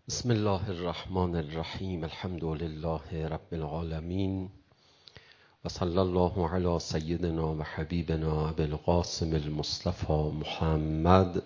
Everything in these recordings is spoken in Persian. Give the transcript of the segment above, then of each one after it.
بسم الله الرحمن الرحیم. الحمد لله رب العالمین و صلی الله علی سیدنا و حبیبنا ابی القاسم المصطفى محمد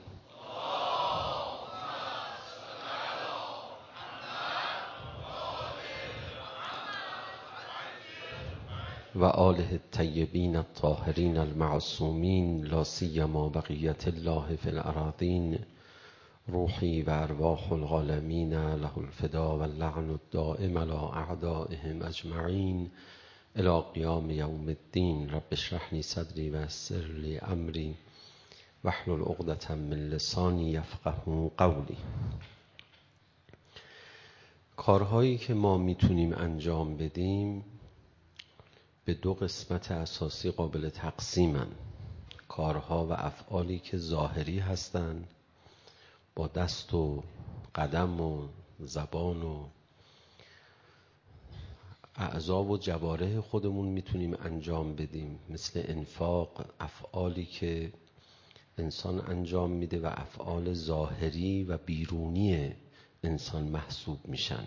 و آله الطیبین الطاهرین المعصومین لا سیما بقیة الله فی الأراضین. روحی و ارواح العالمین له الفدا و اللعن الدائم علی اعدائهم اجمعین الی قیام یوم الدین. رب اشرح لی صدری و یسر لی امری واحلل عقدة من لسانی یفقهوا قولی. کارهایی که ما میتونیم انجام بدیم به دو قسمت اساسی قابل تقسیمن: کارها و افعالی که ظاهری هستند، با دست و قدم و زبان و اعضا و جوارح خودمون میتونیم انجام بدیم، مثل انفاق. افعالی که انسان انجام میده و افعال ظاهری و بیرونی انسان محسوب میشن،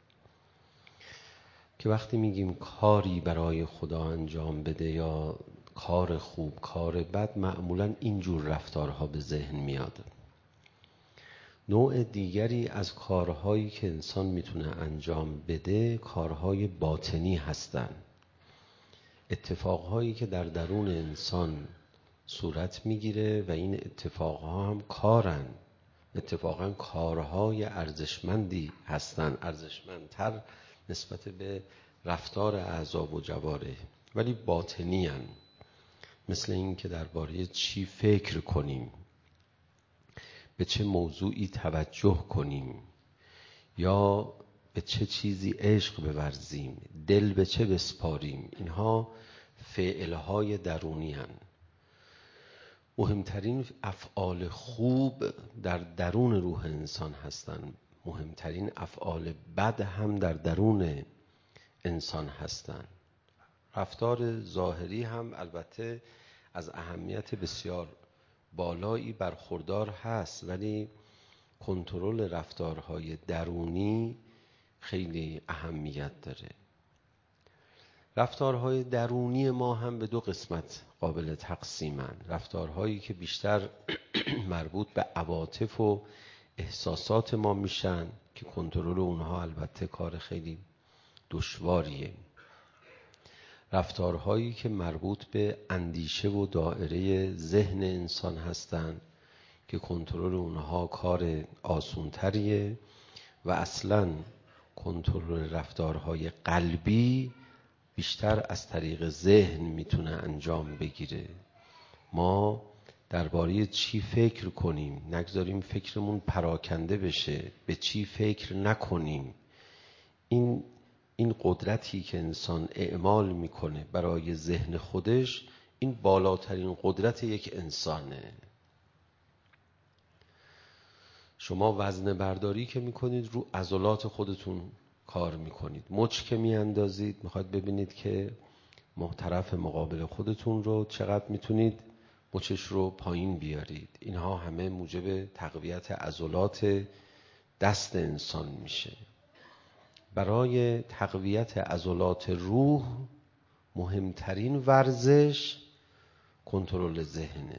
که وقتی میگیم کاری برای خدا انجام بده یا کار خوب کار بد، معمولا اینجور رفتارها به ذهن میاد. نوع دیگری از کارهایی که انسان میتونه انجام بده کارهای باطنی هستن، اتفاقهایی که در درون انسان صورت میگیره و این اتفاقها هم کارن، اتفاقا کارهای ارزشمندی هستن، ارزشمندتر نسبت به رفتار اعضا و جوارح، ولی باطنی هن. مثل این که درباره چی فکر کنیم، به چه موضوعی توجه کنیم، یا به چه چیزی عشق بورزیم، دل به چه بسپاریم. اینها فعلهای درونی هن. مهمترین افعال خوب در درون روح انسان هستن، مهمترین افعال بد هم در درون انسان هستن. رفتار ظاهری هم البته از اهمیت بسیار بالایی برخوردار هست، ولی کنترل رفتارهای درونی خیلی اهمیت داره. رفتارهای درونی ما هم به دو قسمت قابل تقسیمن: رفتارهایی که بیشتر مربوط به عواطف و احساسات ما میشن که کنترل اونها البته کار خیلی دشواریه، رفتارهایی که مربوط به اندیشه و دائره ذهن انسان هستند که کنترل اونها کار آسونتریه، و اصلاً کنترل رفتارهای قلبی بیشتر از طریق ذهن میتونه انجام بگیره. ما درباره چی فکر کنیم، نگذاریم فکرمون پراکنده بشه، به چی فکر نکنیم. این قدرتی که انسان اعمال میکنه برای ذهن خودش، این بالاترین قدرت یک انسانه. شما وزنه برداری که میکنید رو عضلات خودتون کار میکنید، مچ که میاندازید میخواید ببینید که طرف مقابل خودتون رو چقدر میتونید مچش رو پایین بیارید. اینها همه موجب تقویت عضلات دست انسان میشه. برای تقویت عضلات روح مهمترین ورزش کنترل ذهنه.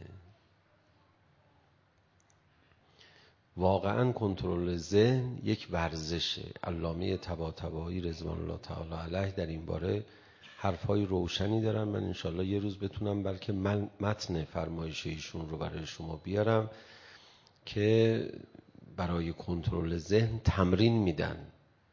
واقعا کنترل ذهن یک ورزشه. علامه طباطبایی رضوان الله تعالی علیه در این باره حرفای روشنی دارن. من انشالله یه روز بتونم بلکه من متن فرمایش ایشون رو برای شما بیارم که برای کنترل ذهن تمرین میدن،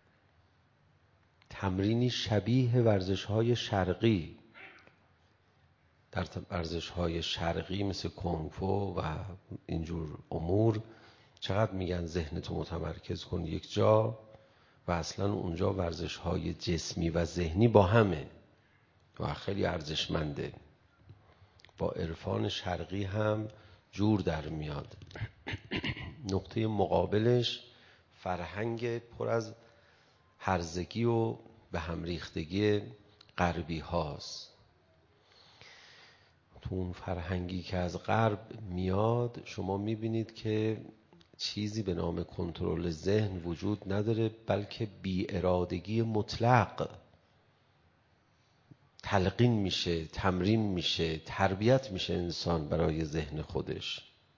تمرینی شبیه ورزش‌های شرقی. در ورزش‌های شرقی مثل کنگفو و اینجور امور چقدر میگن ذهنتو متمرکز کن یک جا، و اصلا اونجا ورزش‌های جسمی و ذهنی با همه و خیلی ارزشمنده. با عرفان شرقی هم جور در میاد. نقطه مقابلش فرهنگ پر از هرزگی و به هم ریختگی غربی هاست. تو اون فرهنگی که از غرب میاد شما میبینید که چیزی به نام کنترل ذهن وجود نداره، بلکه بی ارادگی مطلق تلقین میشه، تمرین میشه، تربیت میشه انسان برای ذهن خودش.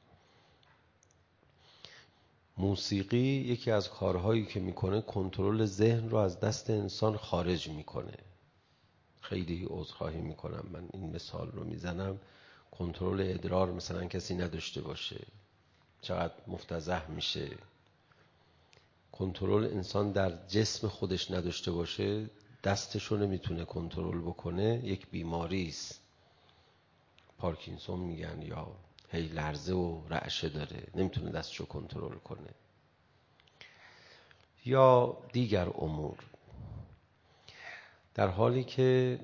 موسیقی یکی از کارهایی که میکنه کنترل ذهن رو از دست انسان خارج میکنه. خیلی عذرخواهی میکنم من این مثال رو میزنم، کنترل ادرار مثلا کسی نداشته باشه چقدر مفتضح میشه. کنترل انسان در جسم خودش نداشته باشه، دستشو نمیتونه کنترل بکنه، یک بیماری است. پارکینسون میگن، یا هی لرزه و رعشه داره، نمیتونه دستشو کنترل کنه. یا دیگر امور. در حالی که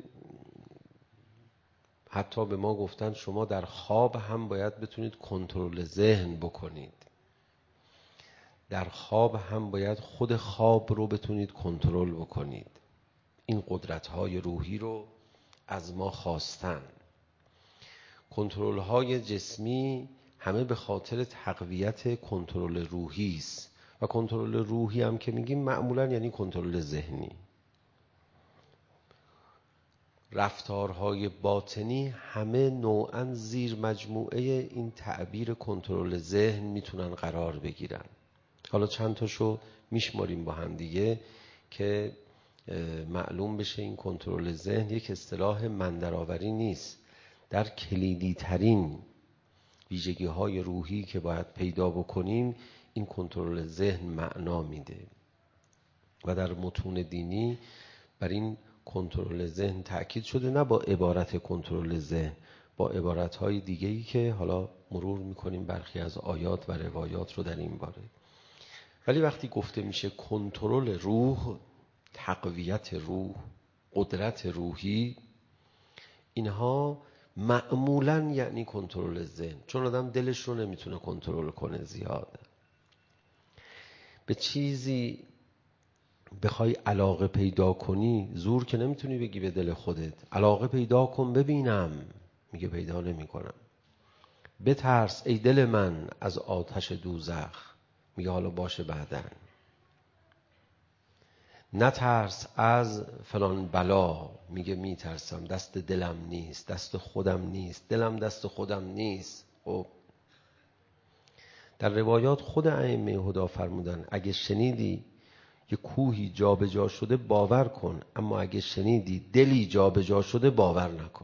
حتی به ما گفتن شما در خواب هم باید بتونید کنترل ذهن بکنید. در خواب هم باید خود خواب رو بتونید کنترل بکنید. این قدرت‌های روحی رو از ما خواستن. کنترل‌های جسمی همه به خاطر تقویت کنترل روحی است و کنترل روحی هم که میگیم معمولاً یعنی کنترل ذهنی. رفتارهای باطنی همه نوعاً زیر مجموعه این تعبیر کنترل ذهن میتونن قرار بگیرن. حالا چند تاشو میشماریم با هم دیگه که معلوم بشه این کنترل ذهن یک اصطلاح من درآوری نیست. در کلیدی ترین ویژگی های روحی که باید پیدا بکنیم این کنترل ذهن معنا میده و در متون دینی بر این کنترل ذهن تأکید شده، نه با عبارت کنترل ذهن، با عبارت‌های دیگه‌ای که حالا مرور می‌کنیم برخی از آیات و روایات رو در این باره. ولی وقتی گفته میشه کنترل روح، تقویت روح، قدرت روحی، اینها معمولاً یعنی کنترل ذهن، چون آدم دلش رو نمیتونه کنترل کنه زیاد. به چیزی بخوای علاقه پیدا کنی زور که نمیتونی بگی به دل خودت علاقه پیدا کن ببینم، میگه پیدا نمی کنم. بترس ای دل من از آتش دوزخ، میگه حالا باشه بعدن. نترس از فلان بلا، میگه میترسم، دست دلم نیست، دست خودم نیست، دلم دست خودم نیست. خب در روایات خود ائمه هدی فرمودن اگه شنیدی یه کوهی جا به جا شده باور کن، اما اگه شنیدی دلی جا به جا شده باور نکن.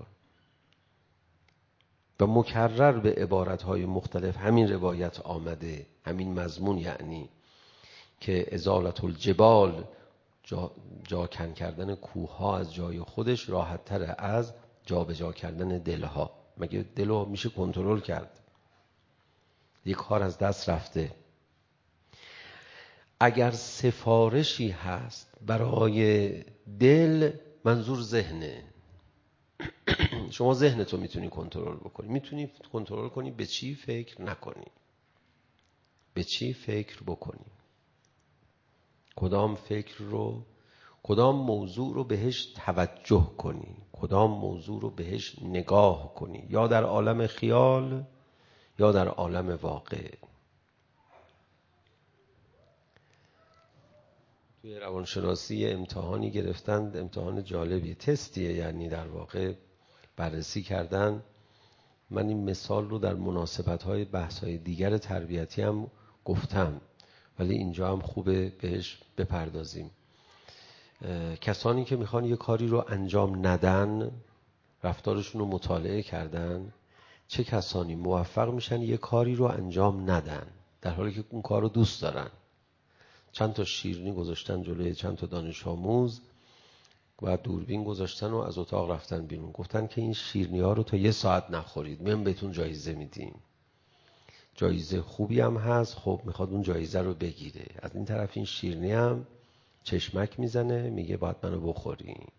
و مکرر به عبارتهای مختلف همین روایت آمده، همین مضمون، یعنی که ازالت الجبال، جاکن کردن کوه‌ها از جای خودش راحت تر از جا به جا کردن دلها. مگه دلو میشه کنترل کرد؟ یک کار از دست رفته. اگر سفارشی هست برای دل، منظور ذهنه. شما ذهنتو میتونی کنترل بکنی، میتونی کنترل کنی به چی فکر نکنی، به چی فکر بکنی، کدام فکر رو، کدام موضوع رو بهش توجه کنی، کدام موضوع رو بهش نگاه کنی، یا در عالم خیال یا در عالم واقع. توی روانشناسی امتحانی گرفتند، امتحان جالبی، تستیه، یعنی در واقع بررسی کردن. من این مثال رو در مناسبت‌های بحث‌های دیگر تربیتی هم گفتم، ولی اینجا هم خوبه بهش بپردازیم. کسانی که میخوان یه کاری رو انجام ندن، رفتارشون رو مطالعه کردن، چه کسانی موفق میشن یه کاری رو انجام ندن در حالی که اون کار رو دوست دارن. چند تا شیرینی گذاشتن جلوی چند تا دانش آموز و دوربین گذاشتن و از اتاق رفتن بیرون، گفتن که این شیرینی ها رو تا 1 ساعت نخورید، من بهتون جایزه میدیم. جایزه خوبی هم هست، خب میخواد اون جایزه رو بگیره. از این طرف این شیرینی هم چشمک میزنه، میگه باید منو بخوریم.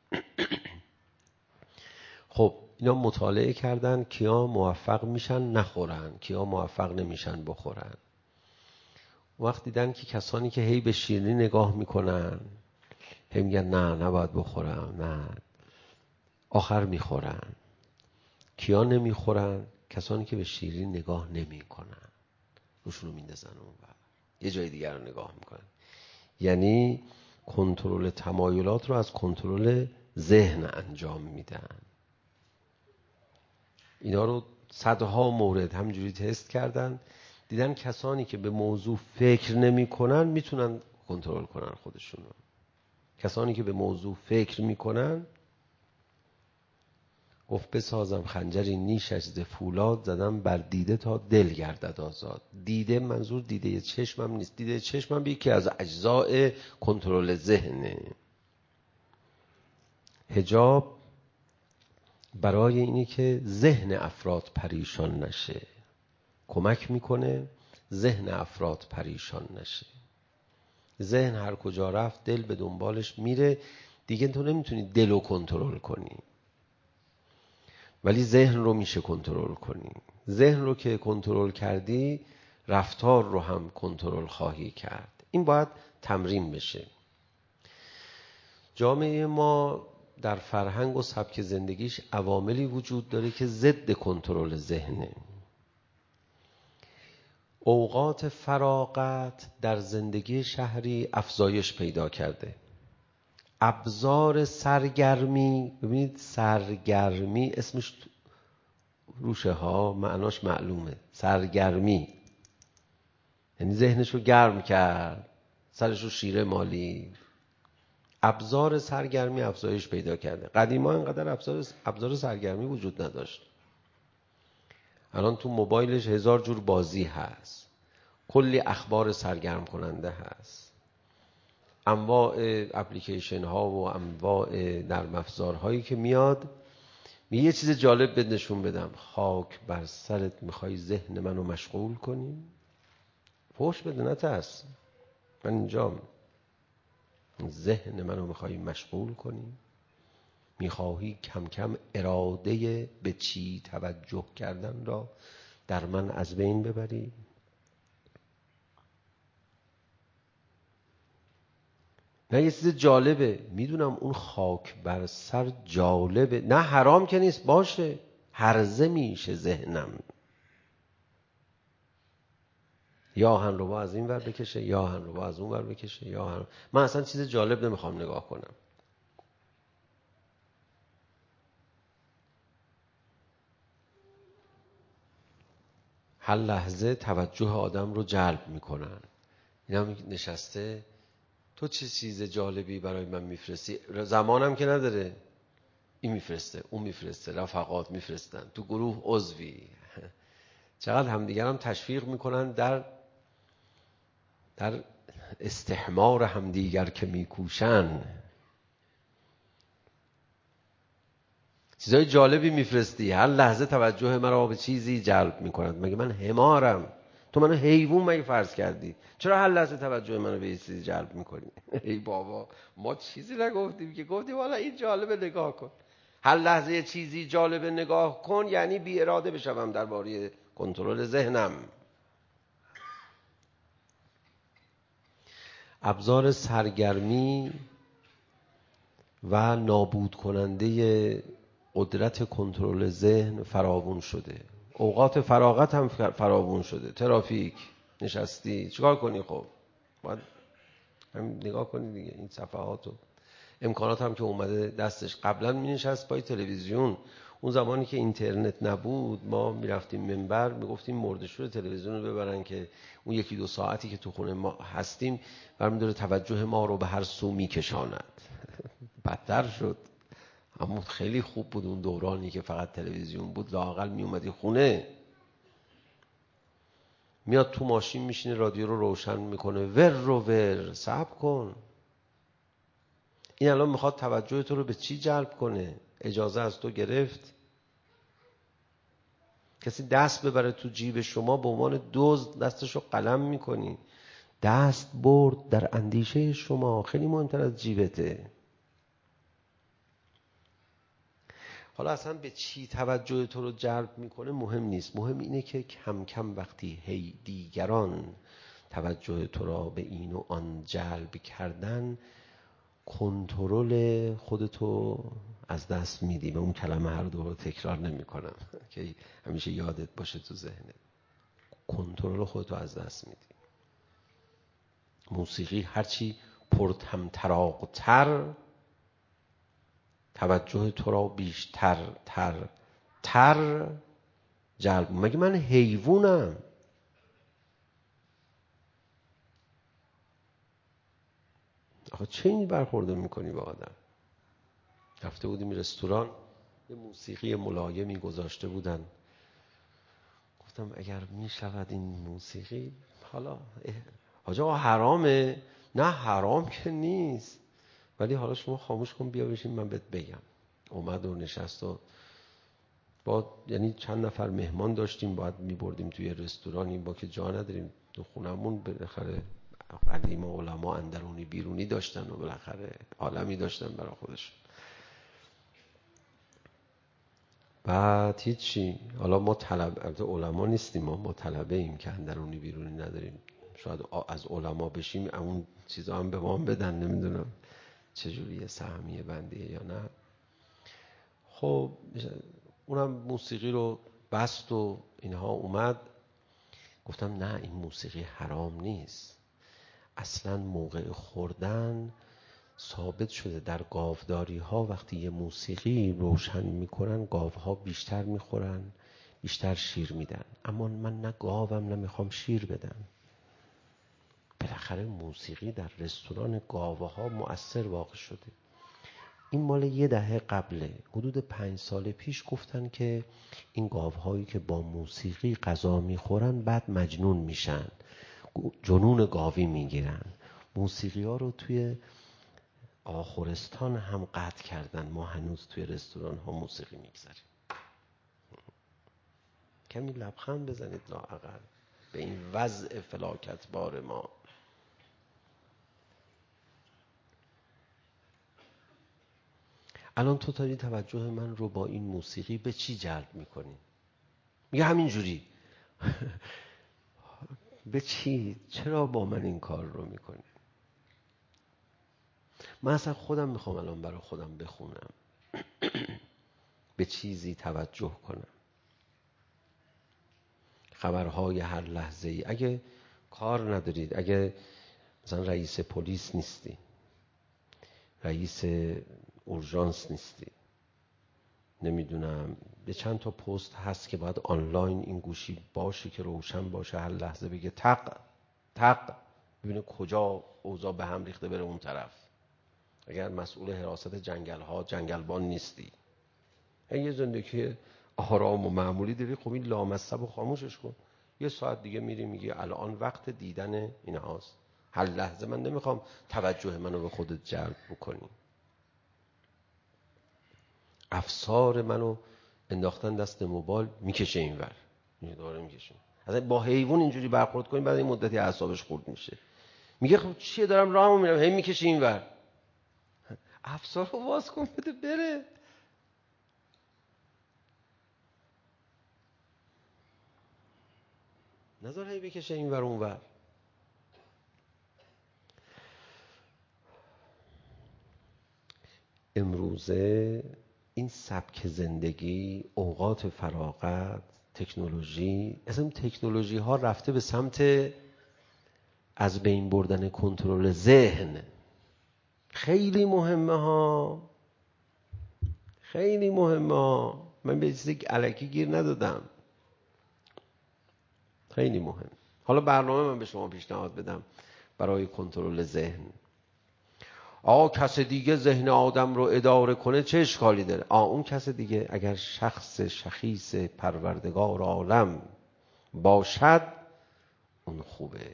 خب اینا مطالعه کردن کیا موفق میشن نخورن، کیا موفق نمیشن بخورن. وقت دیدن که کسانی که هی به شیرینی نگاه میکنن، هی میگن نه نباید بخورم، نه، آخر میخورن. کیا نمیخورن؟ کسانی که به شیرینی نگاه نمیکنن، روشونو میندازن اون. یه جای دیگر رو نگاه میکنن. یعنی کنترل تمایلات رو از کنترل ذهن انجام میدن. اینا رو صدها مورد همجوری تست کردن، دیدن کسانی که به موضوع فکر نمیکنن میتونن کنترل کنن خودشون رو. کسانی که به موضوع فکر میکنن، گفت بسازم خنجری نیشش ز فولاد، زدم بر دیده تا دل گردد آزاد. دیده منظور دیده چشمم نیست، دیده چشمم یکی از اجزاء کنترل ذهنه. حجاب برای اینه که ذهن افراد پریشان نشه، کمک میکنه ذهن افراد پریشان نشه. ذهن هر کجا رفت دل به دنبالش میره، دیگه تو نمیتونی دل رو کنترل کنی، ولی ذهن رو میشه کنترل کنی. ذهن رو که کنترل کردی، رفتار رو هم کنترل خواهی کرد. این باید تمرین بشه. جامعه ما در فرهنگ و سبک زندگیش عواملی وجود داره که ضد کنترل ذهنه. اوقات فراغت در زندگی شهری افزایش پیدا کرده. ابزار سرگرمی، ببینید سرگرمی اسمش روشه ها معناش معلومه. سرگرمی یعنی ذهنش رو گرم کرد، سرش رو شیره مالی. ابزار سرگرمی افزایش پیدا کرده. قدیما اینقدر ابزار سرگرمی وجود نداشت. الان تو موبایلش 1000 جور بازی هست، کلی اخبار سرگرم کننده هست، انواع اپلیکیشن ها و انواع نرم افزار هایی که میاد. یه چیز جالب بهت نشون بدم، خاک بر سرت میخوای ذهن منو مشغول کنی؟ فوش بده، نترس، من اینجام. ذهن منو میخوای مشغول کنی؟ میخواهی کم کم اراده به چی توجه کردن را در من از بین ببری؟ نه یه چیز جالبه، میدونم اون خاک بر سر جالبه، نه حرام که نیست، باشه، هرزه میشه ذهنم. یا آهن رو از این ور بکشه، یا آهن رو از اون ور بکشه، یا آهن. من اصلا چیز جالب نمیخوام نگاه کنم. هر لحظه توجه آدم رو جلب میکنن. این هم نشسته، تو چه چیز جالبی برای من میفرستی؟ زمانم که نداره، این میفرسته، اون میفرسته، رفقات میفرستن، تو گروه عضوی. چقدر همدیگرم تشویق میکنن در استحمار همدیگر که میکوشن. چیزای جالبی میفرستی، هر لحظه توجه مرا به چیزی جلب میکنند. مگه من حمارم؟ تو منو حیوان مگه فرض کردی؟ چرا هر لحظه توجه منو به چیزی جلب میکنی؟ ای بابا، ما چیزی نگفتیم که، گفتیم والا این جالبه نگاه کن. هر لحظه یه چیزی جالبه نگاه کن یعنی بی اراده بشم درباره کنترل ذهنم. ابزار سرگرمی و نابود کننده قدرت کنترل ذهن فراوون شده. اوقات فراغت هم فراوون شده. ترافیک نشستی چیکار کنی؟ خب باید هم نگاه کنی دیگه این صفحاتو. امکانات هم که اومده دستش. قبلا می نشست پای تلویزیون. اون زمانی که اینترنت نبود ما میرفتیم منبر، میگفتیم مرده‌شور تلویزیون رو ببرن که اون 1-2 ساعتی که تو خونه ما هستیم برمی‌داره توجه ما رو به هر سو میکشاند. بدتر شد. اما خیلی خوب بود اون دورانی که فقط تلویزیون بود، لااقل می اومدی خونه. میاد تو ماشین میشینه رادیو رو روشن میکنه، ور صبر کن. این الان میخواد توجه تو رو به چی جلب کنه؟ اجازه از تو گرفت. کسی دست ببره تو جیب شما به عنوان دزد دستشو قلم میکنی. دست برد در اندیشه شما خیلی مهمتر از جیبته. حالا اصلا به چی توجه تو رو جلب میکنه مهم نیست، مهم اینه که کم کم وقتی هی دیگران توجه تو را به این و آن جلب کردن، کنترل خودتو از دست میدی. به اون کلمه هر دو رو تکرار نمی کنم که همیشه یادت باشه تو ذهنت. کنترل خودتو از دست میدی. موسیقی هرچی پرطمطراق‌تر توجه تو را بیشتر تر جلب. مگه من حیوانم؟ آخه چه این برخورده میکنی با آدم؟ رفته بودیم رستوران، یه موسیقی ملایمی گذاشته بودن، گفتم اگر میشود این موسیقی، حالا حاجی آقا حرامه؟ نه حرام که نیست، ولی حالا شما خاموش کن بیا بشین من بهت بگم. اومد و نشست و یعنی چند نفر مهمان داشتیم، باید میبردیم توی رستورانی، با که جا نداریم تو خونمون، بالاخره قدیم علما اندرونی بیرونی داشتن و بالاخره عالمی داشتن برای خودشون. بعد هیچی، حالا ما البته علما نیستیم، ما طلبه ایم که اندرونی بیرونی نداریم، شاید از علما بشیم اون چیزا هم به ما بدن، نمیدونم چجوریه، سهمیه بندیه یا نه. خب اونم موسیقی رو بست و اینها اومد، گفتم نه این موسیقی حرام نیست، اصلا موقع خوردن ثابت شده در گاوداری ها وقتی یه موسیقی روشن میکنن گاوها بیشتر میخورن، بیشتر شیر میدن، اما من نه گاوم نه میخوام شیر بدم. بالاخره موسیقی در رستوران گاوها مؤثر واقع شده. این مال 10 دهه قبله، حدود 5 سال پیش گفتن که این گاوهایی که با موسیقی غذا میخورن بعد مجنون میشن، جنون گاوی میگیرن. موسیقی ها رو توی آخرستان هم قطع کردن، ما هنوز توی رستوران ها موسیقی میگذاریم. کمی لبخند بزنید لااقل به این وضع فلاکت بار ما. الان تو داری توجه من رو با این موسیقی به چی جلب میکنی؟ میگه همین جوری. به چی؟ چرا با من این کار رو میکنی؟ من اصلا خودم میخوام الان برای خودم بخونم، به چیزی توجه کنم، خبرهای هر لحظه ای. اگه کار ندارید، اگه مثلا رئیس پلیس نیستی، رئیس اورژانس نیستی، نمیدونم به چند تا پست هست که باید آنلاین این گوشی باشه که روشن باشه، هر لحظه بگه تق ببینه کجا اوضاع به هم ریخته بره اون طرف. اگر مسئول حراست جنگل ها جنگلبان نیستی، اگه زندگی آرام و معمولی داری، خب این لامصب و خاموشش کن. 1 ساعت دیگه میری میگی الان وقت دیدن این هاست، هر لحظه من نمیخوام توجه منو به خودت جلب بکنی. افسار منو انداختن دست موبایل، میکشه اینور، داره میکشه. اصلا با حیوان اینجوری برخورد کنیم بعد این مدتی اعصابش خورد میشه، میگه خب چیه دارم راهمو میرم هی میکشه اینور. افسار رو واس کن بده بره. نذار هی بکشه اینور اونور. امروزه این سبک زندگی، اوقات فراغت، تکنولوژی، اصلا تکنولوژی ها رفته به سمت از بین بردن کنترل ذهن. خیلی مهمه ها، خیلی مهمه ها. من به چیزی الکی گیر ندادم، خیلی مهم. حالا برنامه من به شما پیشنهاد بدم برای کنترل ذهن. کس دیگه ذهن آدم رو اداره کنه چه اشکالی داره؟ اون کس دیگه اگر شخص شخیص پروردگار عالم باشد اون خوبه.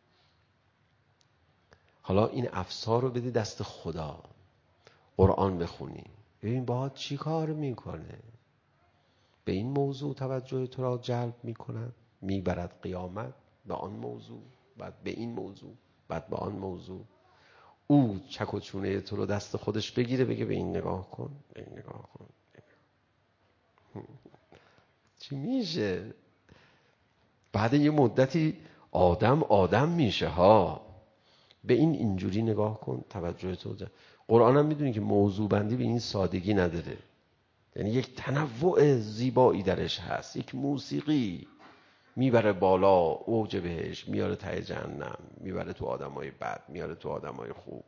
حالا این افسار رو بدی دست خدا، قرآن بخونی ببین باهات چی کار میکنه. به این موضوع توجه تو را جلب میکند، میبرد قیامت به آن موضوع، بعد به این موضوع، بعد به آن موضوع. او چک و چونه تو رو دست خودش بگیره بگه به این نگاه کن، به این نگاه کن. چی میشه؟ بعد یه مدتی آدم میشه ها. به این اینجوری نگاه کن، توجه تو جلب. قرآن هم میدونی که موضوع بندی به این سادگی نداره، یعنی یک تنوع زیبایی درش هست، یک موسیقی میبره بالا اوج بهش، میاره ته جهنم، میبره تو آدمای بد، میاره تو آدمای خوب.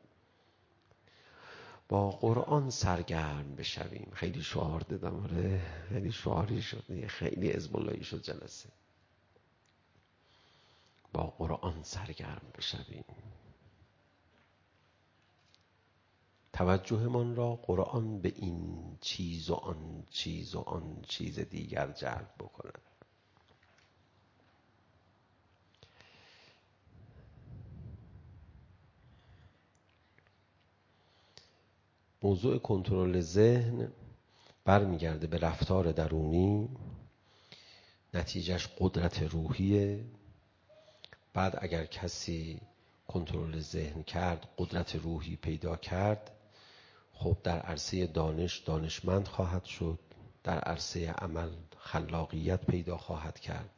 با قرآن سرگرم بشویم. خیلی شعار دادم، آره خیلی شعاری شد، خیلی حزب اللهی شد جلسه. با قرآن سرگرم بشویم، توجهمان را قرآن به این چیز و آن چیز و آن چیز دیگر جلب بکند. موضوع کنترل ذهن برمیگرده به رفتار درونی، نتیجهش قدرت روحیه. بعد اگر کسی کنترل ذهن کرد، قدرت روحی پیدا کرد، خب در عرصه دانش دانشمند خواهد شد، در عرصه عمل خلاقیت پیدا خواهد کرد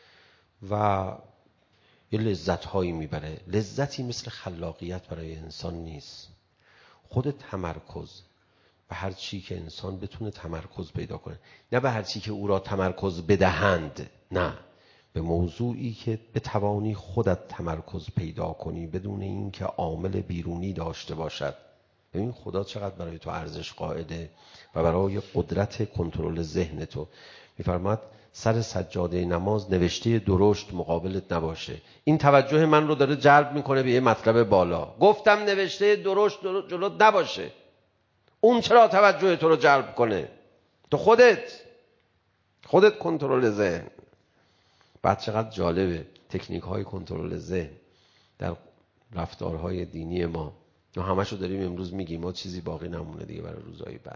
و یه لذت هایی میبره. لذتی مثل خلاقیت برای انسان نیست. خود تمرکز به هر چی که انسان بتونه تمرکز پیدا کنه، نه به هر چی که او را تمرکز بدهند، نه، به موضوعی که بتوانی خودت تمرکز پیدا کنی بدون اینکه عامل بیرونی داشته باشد. ببین خدا چقدر برای تو ارزش قائله و برای قدرت کنترل ذهن تو میفرماد سر سجاده نماز نوشته درشت مقابلت نباشه. این توجه من رو داره جلب میکنه به یه مطلب بالا. گفتم نوشته درشت جلوت نباشه، اون چرا توجه تو رو جلب کنه؟ تو خودت کنترل ذهن. بعد چقدر جالبه تکنیک های کنترل ذهن در رفتارهای دینی ما همشو داریم امروز میگیم، ما چیزی باقی نمونه دیگه برای روزهای بعد.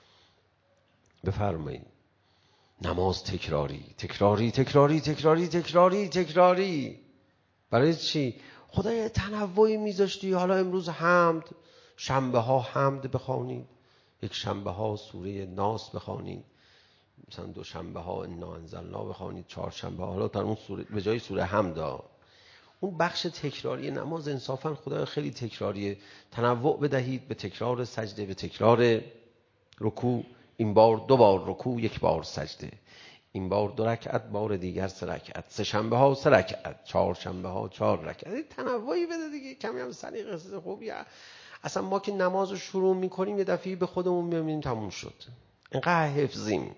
بفرمایید نماز تکراری تکراری تکراری تکراری تکراری تکراری. برای چی؟ خدای تنوعی میذاشتی. حالا امروز حمد، شنبه ها حمد بخوانید، یک شنبه ها سوره ناس بخوانید، مثلا دو شنبه ها انا انزلنا بخوانید، چهار شنبه ها حالا در اون سوره به جای سوره حمد اون بخش تکراری نماز انصافا خدای خیلی تکراریه. تنوع بدهید به تکرار سجده، به تکرار رکوع. این بار 2 بار رکوع، 1 بار سجده. این بار 2 رکعت، بار دیگر 3 رکعت. 3 شنبه ها 3 رکعت، 4 شنبه ها 4 رکعت. تنوعی بده دیگه، کمی هم سلیقه خوبی. اصلا ما که نماز رو شروع میکنیم یه دفعه به خودمون میبینیم تموم شد. اینقدر حفظیم.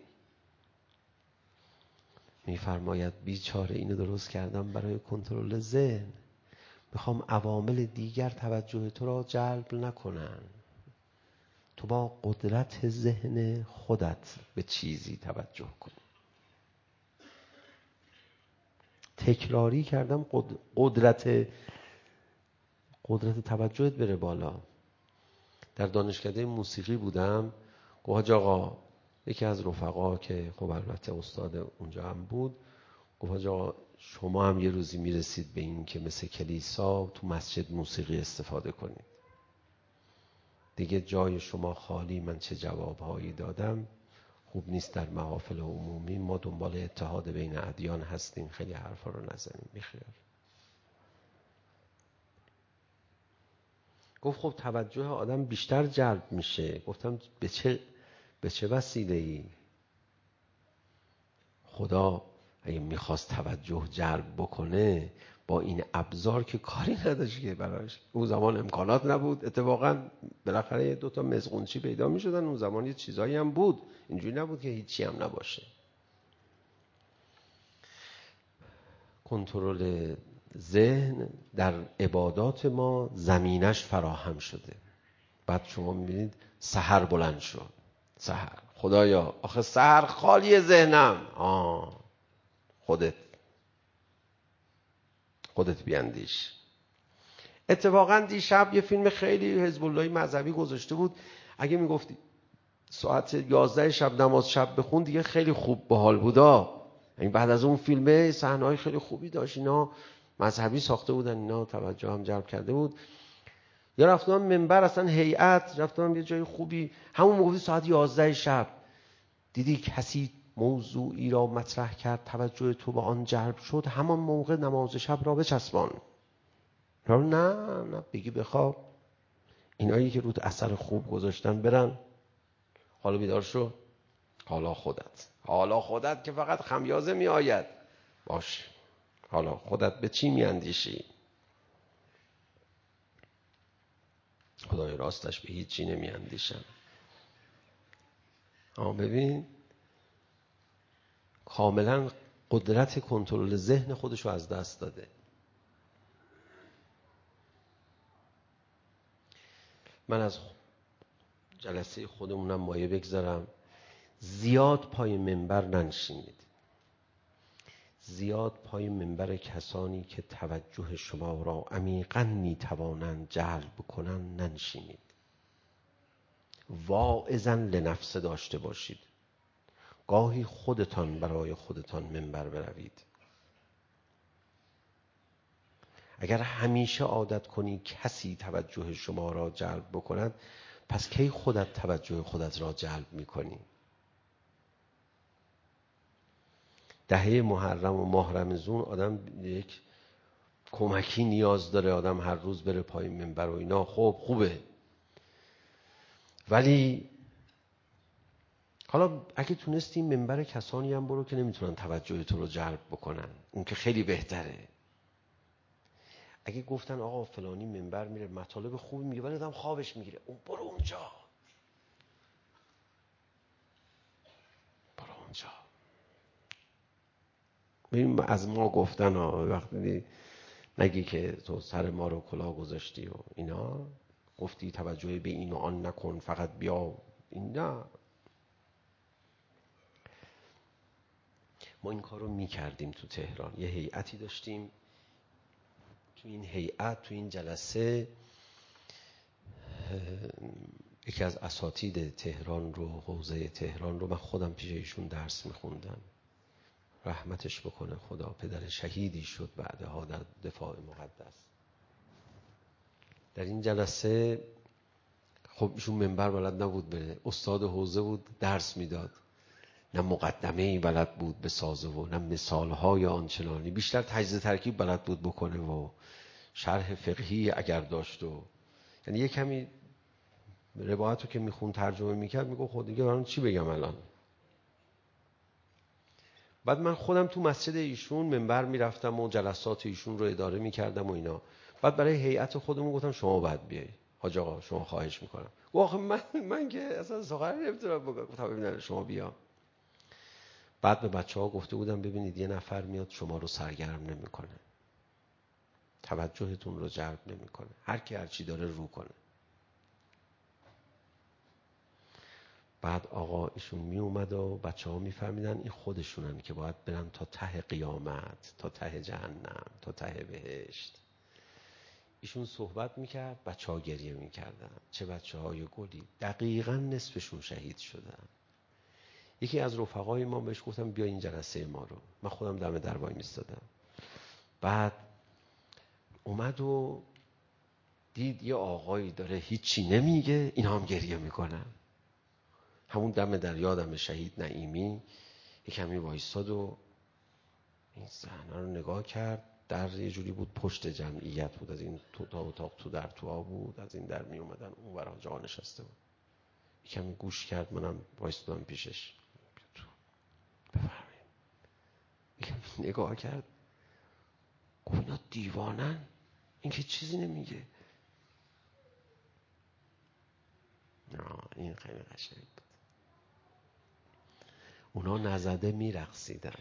میفرماید بیچاره اینو درست کردم برای کنترل ذهن، میخوام عوامل دیگر توجه تو را جلب نکنن. تو با قدرت ذهن خودت به چیزی توجه کن. تکراری کردم قدرت توجهت بره بالا. در دانشکده موسیقی بودم، گفت حاج آقا، یکی از رفقا که خب البته استاد اونجا هم بود، گفت حاج آقا شما هم یه روزی میرسید به این که مثل کلیسا تو مسجد موسیقی استفاده کنید. دیگه جای شما خالی. من چه جوابهایی دادم؟ خوب نیست در محافل عمومی ما دنبال اتحاد بین ادیان هستیم، خیلی حرفا رو نزنیم بیخیال. گفت خب توجه آدم بیشتر جلب میشه. گفتم به چه وسیله‌ای؟ خدا اگه میخواست توجه جلب بکنه با این ابزار که کاری نداشت که براش. اون زمان امکانات نبود. اتفاقا بالاخره 2 تا مزغونچی پیدا میشدن. اون زمان یه چیزایی هم بود، اینجوری نبود که هیچی هم نباشه. کنترل ذهن در عبادات ما زمینش فراهم شده. بعد شما میبینید سحر بلند شد. سحر خدایا آخه سحر خالی ذهنم. خودت بیاندیش. اتفاقا دیشب یه فیلم خیلی حزب اللهی مذهبی گذاشته بود. اگه میگفتی ساعت 11 شب نماز شب بخون دیگه خیلی خوب باحال بودا. این بعد از اون فیلمه صحنه‌های خیلی خوبی داشت. اینا مذهبی ساخته بودن، اینا توجه هم جلب کرده بود. یا رفتم منبر، اصلا هیئت، رفتم یه جای خوبی، همون موقع ساعت 11 شب دیدی کسی موضوعی را مطرح کرد، توجه تو به آن جلب شد، همان موقع نماز شب را بچسبان. نه بگی بخواب. اینایی که روت اثر خوب گذاشتن برن. حالا بیدار شو. حالا خودت که فقط خمیازه می آید. باش، حالا خودت به چی میاندیشی؟ خدای راستش به هیچ چی نمیاندیشم. اما ببین کاملا قدرت کنترل ذهن خودشو از دست داده. من از جلسه خودمونم مایه بگذارم، زیاد پای منبر ننشینید، زیاد پای منبر کسانی که توجه شما را عمیقاً میتوانند جلب کنند ننشینید. واعظاً لنفسه داشته باشید، گاهی خودتان برای خودتان منبر بروید. اگر همیشه عادت کنی کسی توجه شما را جلب بکند، پس کی خودت توجه خودت را جلب میکنی؟ دهه محرم و ماه رمضان آدم یک کمکی نیاز داره، آدم هر روز بره پای منبر و اینا، خب خوبه، ولی حالا اگه تونستی منبر کسانی هم برو که نمیتونن توجه تو رو جلب بکنن، اون که خیلی بهتره. اگه گفتن آقا فلانی منبر میره مطالب خوبی میگه ولی آدم خوابش میگیره، اون برو اونجا، برو اونجا. ببین از ما گفتن وقتی نگی که تو سر ما رو کلاه گذاشتی و اینا، گفتی توجه به این و آن نکن، فقط بیا این، نه. ما این کار رو میکردیم تو تهران، یه هیئتی داشتیم، تو این هیئت تو این جلسه یکی از اساتید تهران رو، حوزه تهران رو، من خودم پیش ایشون درس میخوندم، رحمتش بکنه خدا، پدر شهیدی شد بعدها در دفاع مقدس. در این جلسه خب ایشون منبر بلد نبود بره، استاد حوزه بود درس میداد، نه مقدمه‌ای بلد بود به سازه و نه مثالهای آنچنانی، بیشتر تجزیه ترکیب بلد بود بکنه و شرح فقهی اگر داشت و یعنی یه کمی روایتو که میخون ترجمه میکرد میگه خود دیگه من چی بگم الان. بعد من خودم تو مسجد ایشون منبر میرفتم و جلسات ایشون رو اداره میکردم و اینا. بعد برای هیئت خودمون گفتم شما باید بیایی، حاج آقا شما خواهش میکنم. آخه من که اصلا سخن نمیتونم بگم. گفتم ببینید شما بیا. بعد به بچه‌ها گفته بودم ببینید یه نفر میاد شما رو سرگرم نمیکنه، توجهتون رو جلب نمیکنه، هر کی هر چی داره رو کنه. بعد آقا ایشون می اومد و بچه‌ها میفهمیدن این خودشونن که باید برن تا ته قیامت، تا ته جهنم، تا ته بهشت. ایشون صحبت میکرد، بچه‌ها گریه میکردن. چه بچه‌های گلی، دقیقاً نصفشون شهید شدن. یکی از رفقای ما بهش گفتم بیا این جلسه ما رو، من خودم دم در وای میستادم. بعد اومد و دید یه آقایی داره هیچی نمیگه، اینا هم گریه میکنن. همون دم در یادم شهید نعیمی یک کمی وایستاد و این صحنه رو نگاه کرد. در یه جوری بود پشت جمعیت بود، از این تا اتاق تو در تو بود، از این در می اومدن اون ورا جا نشسته بود. یک کمی گوش کرد، منم وایستادم پیشش. بفرمایید. یک کمی نگاه کرد، گفت اینا دیوانن، این که چیزی نمیگه. نه این خیلی قشنگ بود. اونا نزده میرقصیدن.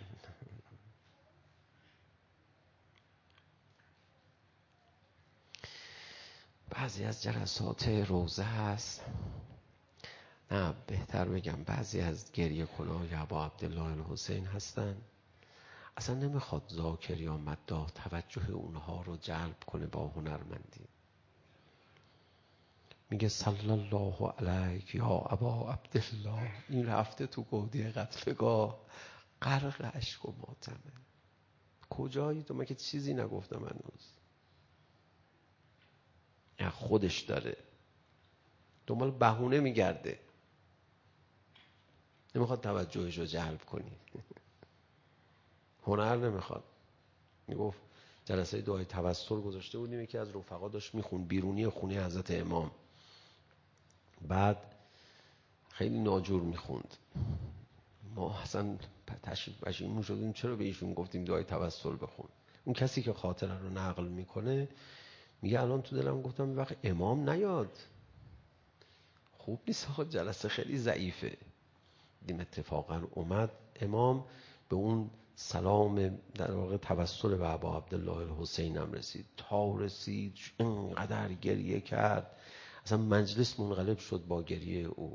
بعضی از جلسات روزه هست، نه بهتر بگم بعضی از گریه کنای ابا عبدالله الحسین هستن، اصلا نمیخواد ذاکر یا مداح توجه اونها رو جلب کنه با هنرمندی. میگه صلی الله علیک یا ابا عبدالله، این رفته تو گودی قتلگاه غرق اشک و ماتمه. کجایی تو؟ من که چیزی نگفتم هنوز. یا خودش داره دنبال بهونه میگرده، نمیخواد توجهش رو جلب کنی. هنر نمیخواد. میگفت جلسه دعای توسل گذاشته بودیم، یکی از رفقا داشت میخون بیرونی خونه حضرت امام، بعد خیلی ناجور میخوند. ما اصلا تشریف پشیمون شدیم چرا به ایشون گفتیم دعای توسل بخون. اون کسی که خاطره رو نقل میکنه میگه الان تو دلم گفتم وقت امام نیاد، خوب نیست آقا، جلسه خیلی ضعیفه. دیدیم اتفاقا اومد امام، به اون سلام در واقع توسل به ابا عبدالله الحسین هم رسید. تا رسید اینقدر گریه کرد اصلا مجلس منقلب شد با گریه او.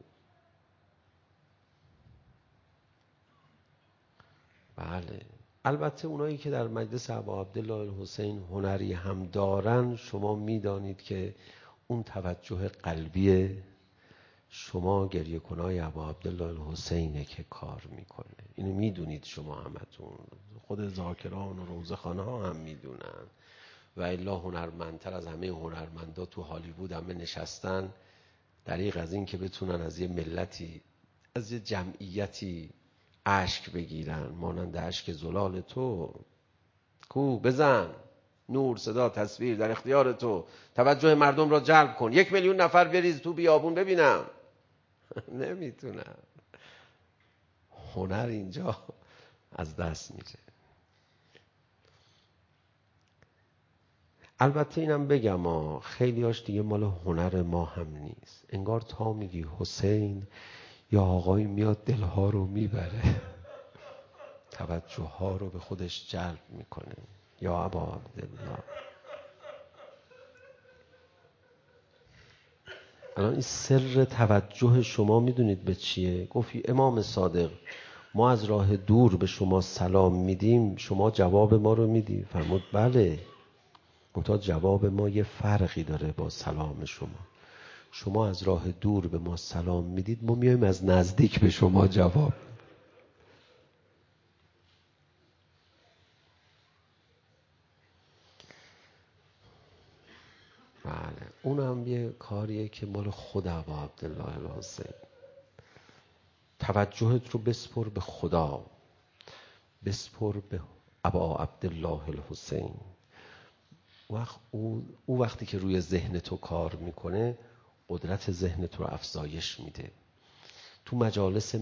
بله البته اونایی که در مجلس ابا عبدالله الحسین هنری هم دارن، شما میدانید که اون توجه قلبی شما گریه کنای ابا عبدالله الحسینه که کار میکنه. اینو میدونید شما همتون، خود ذاکران و روزخانه ها هم میدونن. و الا هنرمندتر از همه هنرمندا تو هالیوود همه نشستن دریغ از این که بتونن از یه ملتی، از یه جمعیتی اشک بگیرن، مانند اشک زلال تو. کو بزن نور، صدا، تصویر در اختیار تو، توجه مردم را جلب کن، 1 میلیون نفر بریز تو بیابون ببینم. نمیتونم. هنر اینجا از دست میره. البته اینم بگم خیلی هاش دیگه مال هنر ما هم نیست. انگار تا میگی حسین یا آقایی میاد دلها رو میبره، توجه ها رو به خودش جلب میکنه. یا ابا عبدالله. الان این سر توجه شما میدونید به چیه؟ گفتی امام صادق ما از راه دور به شما سلام میدیم، شما جواب ما رو میدی. فرمود بله، منتها جواب ما یه فرقی داره با سلام شما. شما از راه دور به ما سلام میدید، ما میایم از نزدیک به شما جواب. بله اونم یه کاریه که مال خود ابا عبدالله الحسین. توجهت رو بسپر به خدا، بسپر به ابا عبدالله الحسین. او وقتی که روی ذهن تو کار میکنه قدرت ذهن تو رو افزایش میده. تو مجالس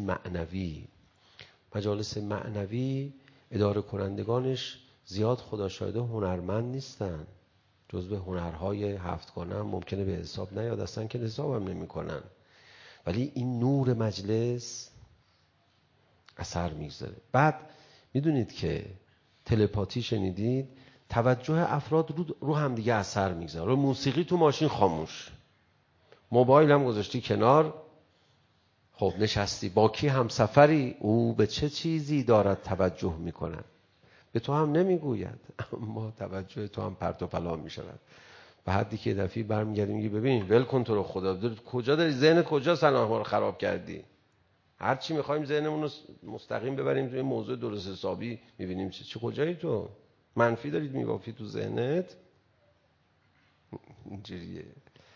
معنوی اداره کنندگانش زیاد خدا شاهده هنرمند نیستن، جزو هنرهای 7گانه هم ممکنه به حساب نیاد، اصلا که حساب هم نمی کنن. ولی این نور مجلس اثر میگذاره. بعد میدونید که تلپاتی شنیدید، توجه افراد رو هم دیگه اثر میگذاره. موسیقی تو ماشین خاموش، موبایل هم گذاشتی کنار، خب نشستی با کی همسفری، او به چه چیزی دارد توجه میکند، به تو هم نمیگوید اما توجه تو هم پرت و پلا میشود. به حدی که دفعی برمیگردی میگی ببین ول کن تو رو خدا، کجا داری، ذهنت کجا سلام ما رو خراب کردی. هر چی میخوایم ذهنمون رو مستقیم ببریم توی موضوع درست حسابی، میبینیم چه کجایی تو منفی دارید میبافی تو ذهنت. اینجوریه.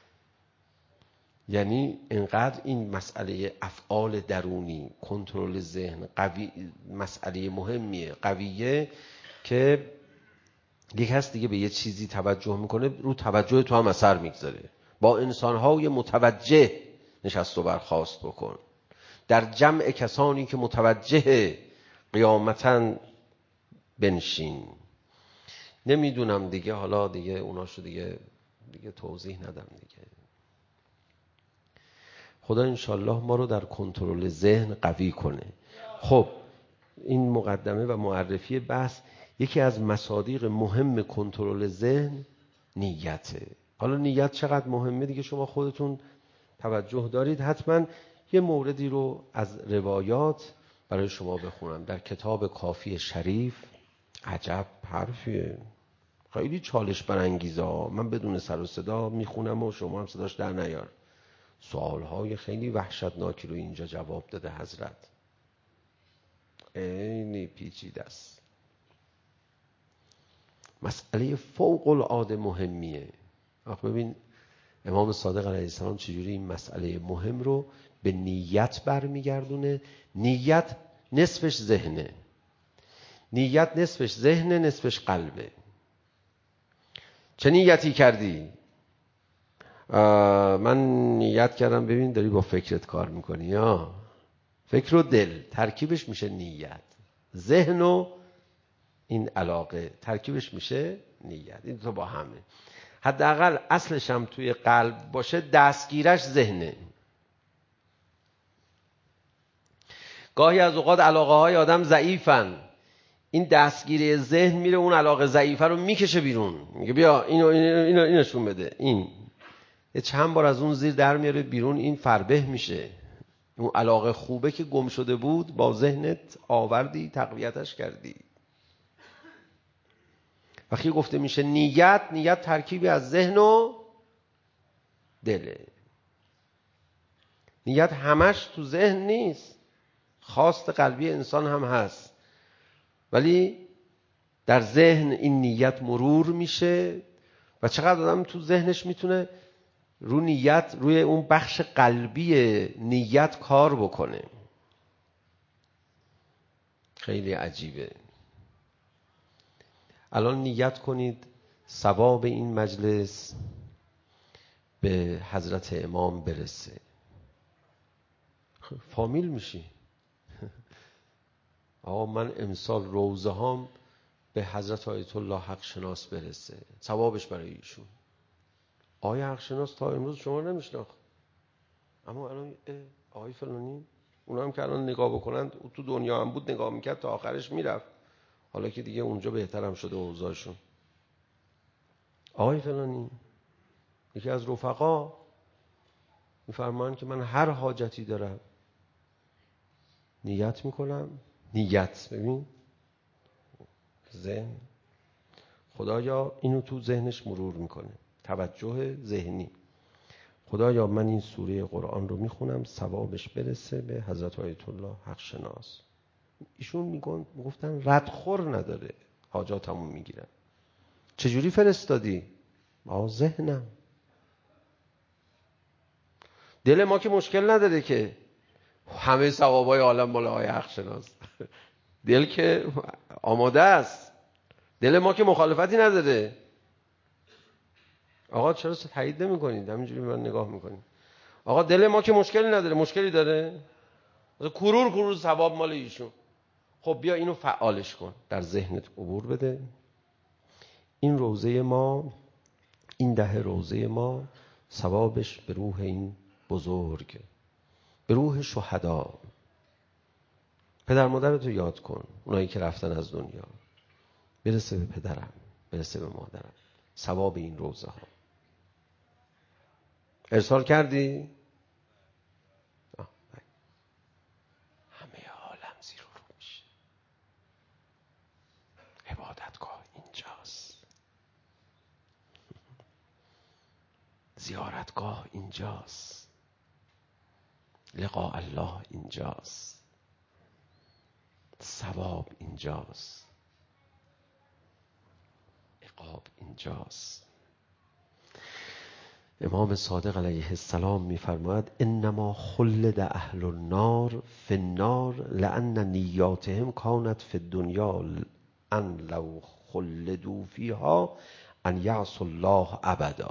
یعنی انقدر این مسئله افعال درونی، کنترل ذهن قوی، مسئله مهمیه، قویه، که یک هست دیگه به یه چیزی توجه میکنه، رو توجه تو هم اثر میگذاره. با انسانهای متوجه نشست و برخاست بکن، در جمع کسانی که متوجه قیامتاً بنشین. نمیدونم دیگه، حالا دیگه اوناشو دیگه توضیح ندم دیگه. خدا انشالله ما رو در کنترل ذهن قوی کنه. خب این مقدمه و معرفی بحث. یکی از مصادیق مهم کنترل ذهن نیته. حالا نیت چقدر مهمه دیگه شما خودتون توجه دارید. حتما یه موردی رو از روایات برای شما بخونم. در کتاب کافی شریف، عجب حرفیه، خیلی چالش برانگیزه، من بدون سر و صدا میخونم و شما هم صداش در نیار. سوالهای خیلی وحشتناکی رو اینجا جواب داده حضرت، اینی پیچیده است. مسئله فوق العاده مهمیه. آخه ببین امام صادق علیه السلام چجوری این مسئله مهم رو به نیت برمیگردونه. نیت نصفش ذهنه، نیت نصفش ذهنه، نصفش قلبه. چه نیتی کردی؟ من نیت کردم. ببین داری با فکرت کار میکنی، یا فکر و دل ترکیبش میشه نیت. ذهن و این علاقه ترکیبش میشه نیت. این تو با همه حداقل اصلش هم توی قلب باشه، دستگیرش ذهنه. گاهی از اوقات علاقه های آدم ضعیفن، این دستگیری ذهن میره اون علاقه ضعیفه رو میکشه بیرون، میگه بیا اینو نشون بده. این یه چند بار از اون زیر در میاره بیرون، این فربه میشه. اون علاقه خوبه که گم شده بود با ذهنت آوردی، تقویتش کردی. وقتی گفته میشه نیت ترکیبی از ذهن و دله. نیت همش تو ذهن نیست، خواست قلبی انسان هم هست، ولی در ذهن این نیت مرور میشه و چقدر آدم تو ذهنش میتونه روی اون بخش قلبی نیت کار بکنه. خیلی عجیبه. الان نیت کنید ثواب این مجلس به حضرت امام برسه، فامیل میشی. آقا من امسال روزه هام به حضرت آیت الله حق شناس برسه، ثوابش برای ایشون. آقای حق شناس تا امروز شما نمیشناخت، اما الان آقای فلانی، اونا هم که الان نگاه بکنند، تو دنیا هم بود نگاه میکرد تا آخرش میرفت، حالا که دیگه اونجا بهترم شده اوضاعشون. آقای فلانی یکی از رفقا میفرمان که من هر حاجتی دارم نیت میکنم. نیت، ببین ذهن، خدایا اینو تو ذهنش مرور میکنه، توجه ذهنی. خدایا من این سوره قرآن رو میخونم ثوابش برسه به حضرت آیت الله حق شناس. ایشون میگفتن ردخور نداره، حاجاتمون میگیرن. چجوری فرستادی؟ ذهنم. دل ما که مشکل نداره که همه ثوابای عالم مال آقای حق شناس. دل که آماده است، دل ما که مخالفتی نداره. آقا چرا تایید نمی‌کنید؟ همینجوری من نگاه می‌کنید. آقا دل ما که مشکلی نداره. مشکلی داره؟ کرور ثواب مال ایشون. خب بیا اینو فعالش کن، در ذهنت عبور بده. این روزه ما، این 10 روزه ما، ثوابش به روح این بزرگ، به روح شهدا. پدر مادرتو یاد کن، اونایی که رفتن از دنیا، برسه به پدرم، برسه به مادرم. ثواب این روزه ها ارسال کردی؟ همه عالم زیر و رو میشه. عبادتگاه اینجاست، زیارتگاه اینجاست، لقاء الله اینجاست، ثواب اینجاست، عقاب اینجاست. امام صادق علیه السلام می‌فرماید انما خلد اهل النار فی النار لان نیاتهم کانت فی الدنیا ان لو خلدوا فیها ان یعصوا الله ابدا.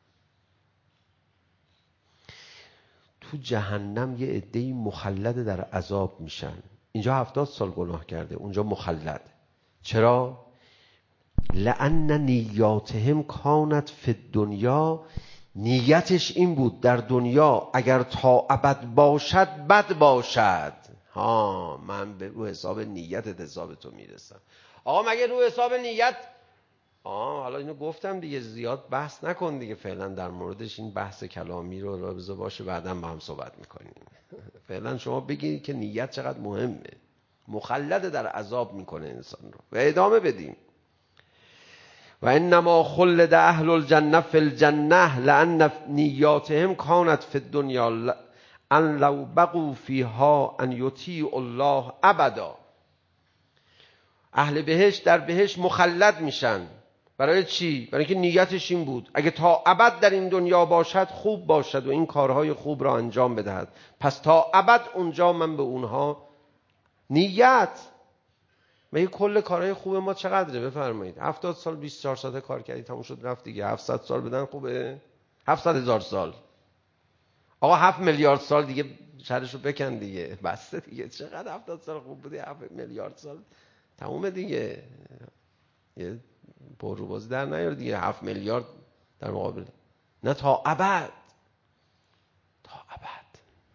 تو جهنم یه عده‌ای مخلد در عذاب میشن. اینجا 70 سال گناه کرده، اونجا مخلد. چرا؟ لأن نیاتهم کانت فی الدنیا، نیتش این بود در دنیا اگر تا ابد باشد بد باشد. من به رو حساب نیتت حساب تو میرسم. آقا مگه رو حساب نیت؟ حالا اینو گفتم دیگه، زیاد بحث نکن دیگه فعلا در موردش. این بحث کلامی رو بذار باشه، بعداً با هم صحبت میکنیم. فعلا شما بگید که نیت چقدر مهمه، مخلد در عذاب میکنه انسان رو. و ادامه بدیم و انما خلد اهل الجنه فی الجنه لان نیاتهم کانت فی الدنیا ان لو بقوا فیها ان یطیعوا الله ابدا. اهل بهشت در بهشت مخلد میشن. برای چی؟ برای اینکه نیتش این بود اگه تا ابد در این دنیا باشد خوب باشد و این کارهای خوب را انجام بدهد، پس تا ابد اونجا من به اونها نیت. میگه کل کارهای خوب ما چقدره؟ بفرمایید 70 سال 24 ساعته کار کردی تموم شد رفت دیگه. 700 سال بدن خوبه؟ 700,000 سال. آقا 7 میلیارد سال دیگه شرشو بکن دیگه، بسته دیگه، چقدر 70 سال خوب بودی، 7 میلیارد سال تمومه دیگه، یه پرروبازی در نیار دیگه، 7 میلیارد در مقابل، نه تا ابد، تا ابد.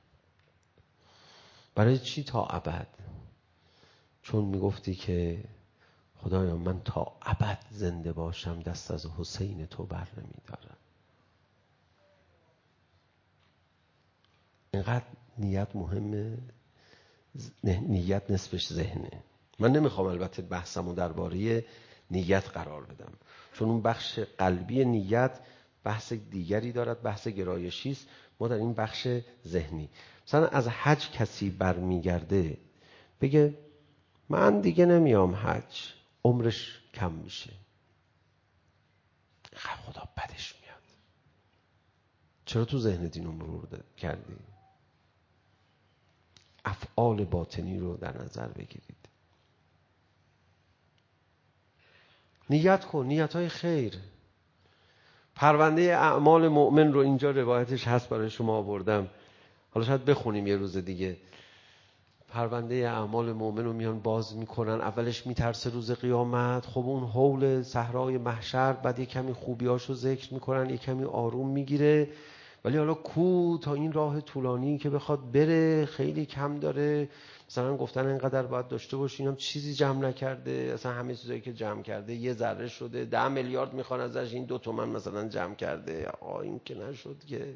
برای چی تا ابد؟ چون میگفتی که خدایا من تا ابد زنده باشم دست از حسین تو بر نمیدارم. اینقدر نیت مهمه، نیت نصفش ذهنه. من نمیخوام البته بحثمو درباره نیت قرار بدم، چون اون بخش قلبی نیت بحث دیگری دارد، بحث گرایشی است. ما در این بخش ذهنی، مثلا از حج کسی برمیگرده بگه من دیگه نمیام حج، عمرش کم میشه، خدا بدش میاد. چرا تو ذهنت اینو مرور کردی؟ افعال باطنی رو در نظر بگیرید. نیت کن، نیت‌های خیر. پرونده اعمال مؤمن رو اینجا روایتش هست برای شما آوردم، حالا شاید بخونیم یه روز دیگه. پرونده اعمال مؤمن رو میان باز میکنن، اولش میترسه روز قیامت، خب اون حول صحرای محشر، بعد یه کمی خوبیاشو ذکر میکنن، یه کمی آروم میگیره، ولی حالا کو تا این راه طولانی که بخواد بره خیلی کم داره. مثلا گفتن اینقدر باید داشته باشی، اینم چیزی جمع نکرده، اصلا همه چیزایی که جمع کرده یه ذره شده، 10 میلیارد میخوان ازش، این 2 تومن مثلا جمع کرده. این که نشد که.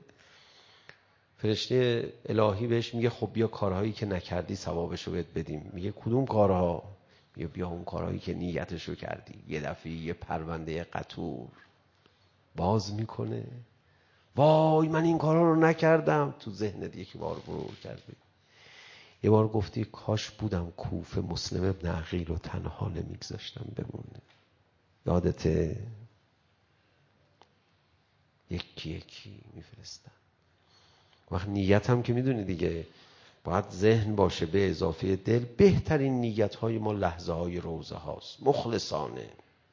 فرشته الهی بهش میگه خب بیا کارهایی که نکردی ثوابشو بهت بدیم. میگه کدوم کارها؟ میگه بیا اون کارهایی که نیتشو کردی. یه دفعه یه پرونده قطور باز میکنه، وای من این کارا رو نکردم. تو ذهنت یکی بار مرور کردی، یه بار گفتی کاش بودم کوفه مسلم ابن عقیل رو تنها نمیگذاشتم بمونه. یادته؟ یکی یکی میفرستن. وقت نیت هم که میدونی دیگه، باید ذهن باشه به اضافه دل. بهترین نیت های ما لحظه های روزه هاست، مخلصانه.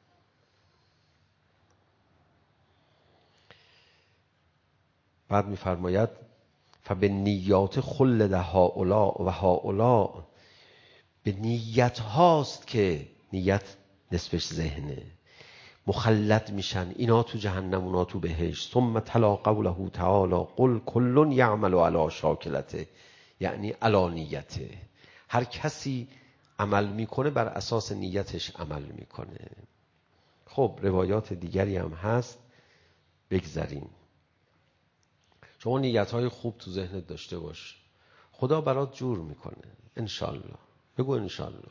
بعد میفرماید فبالنیات خلد هؤلاء و هؤلاء، به نیت هاست که نیت نصفش ذهنه، مخلد میشن اینا تو جهنم اونا تو بهشت. ثم تلا قوله تعالی قل کل یعمل علی شاکلته، یعنی علی نیته. هر کسی عمل میکنه بر اساس نیتش عمل میکنه. خب روایات دیگری هم هست، بگذاریم. شما نیتهای خوب تو ذهنت داشته باش، خدا برات جور میکنه انشالله. بگو انشالله.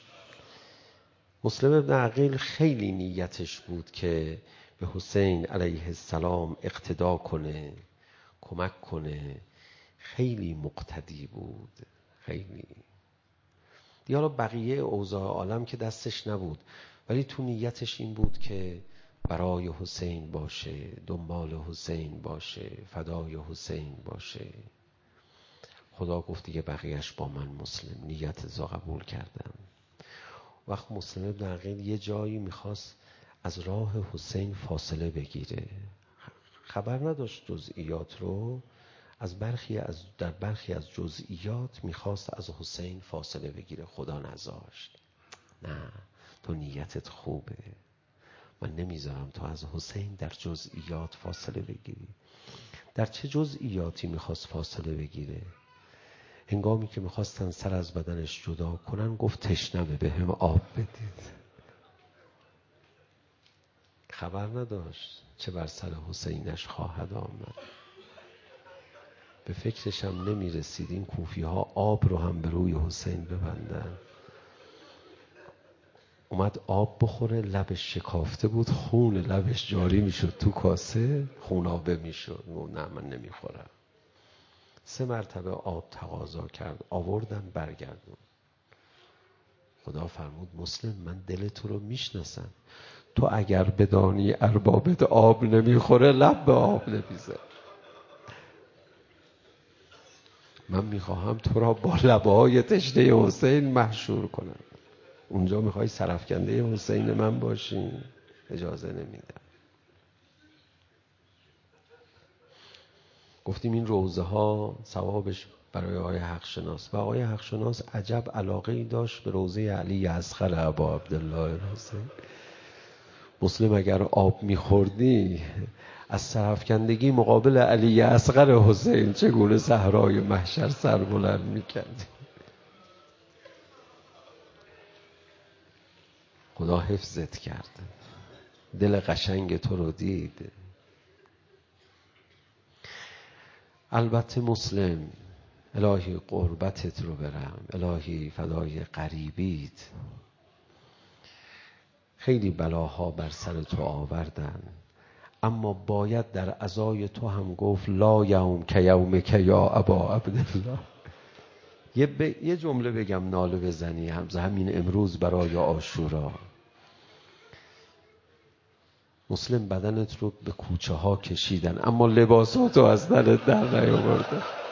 مسلم ابن عقیل خیلی نیتش بود که به حسین علیه السلام اقتدا کنه، کمک کنه. خیلی مقتدی بود، خیلی. دیگه حالا بقیه اوضاع عالم که دستش نبود، ولی تو نیتش این بود که برای حسین باشه، دنبال حسین باشه، فدای حسین باشه. خدا گفت دیگه بقیهش با من مسلم، نیت زا قبول کردم. وقت مسلم ابن عقیل یه جایی میخواست از راه حسین فاصله بگیره، خبر نداشت جزئیات رو، در برخی از جزئیات میخواست از حسین فاصله بگیره، خدا نذاشت. نه تو نیتت خوبه، من نمیذارم تو از حسین در جزئیات فاصله بگیری. در چه جزئیاتی میخواست فاصله بگیره؟ هنگامی که میخواستن سر از بدنش جدا کنن گفت تشنمه، به هم آب بدید. خبر نداشت چه بر سر حسینش خواهد آمد. به فکرش هم نمیرسید این کوفی ها آب رو هم به روی حسین ببندن. اومد آب بخوره، لبش شکافته بود، خون لبش جاری میشد تو کاسه، خونابه میشد. نه من نمیخورم. 3 مرتبه آب تقاضا کرد، آوردن، برگردون. خدا فرمود مسلم من دل تو رو میشناسم، تو اگر بدانی اربابت آب نمیخوره لب به آب نمیزن. من میخواهم تو را با لبهای تشنه حسین محشور کنم. اونجا میخوای سرفکنده حسین من باشی؟ اجازه نمیدم. گفتیم این روضه ها ثوابش برای آقای حقشناس، و آقای حقشناس عجب علاقه ای داشت به روضه علی اصغر ابا عبدالله الحسین. مسلم اگر آب میخوردی از سرفکندگی مقابل علی اصغر حسین چگونه صحرای محشر سر بلند میکردی. خدا حفظت کرد، دل قشنگ تو رو دید. البته مسلم، الهی قربتت رو برم، الهی فدای قریبیت. خیلی بلاها بر سر تو آوردن، اما باید در عزای تو هم گفت لا یوم که یومک یا ابا عبدالله. یه جمله بگم ناله بزنی همین امروز برای عاشورا. مسلم بدنت رو به کوچه ها کشیدن اما لباساتو از درت در نیاوردن.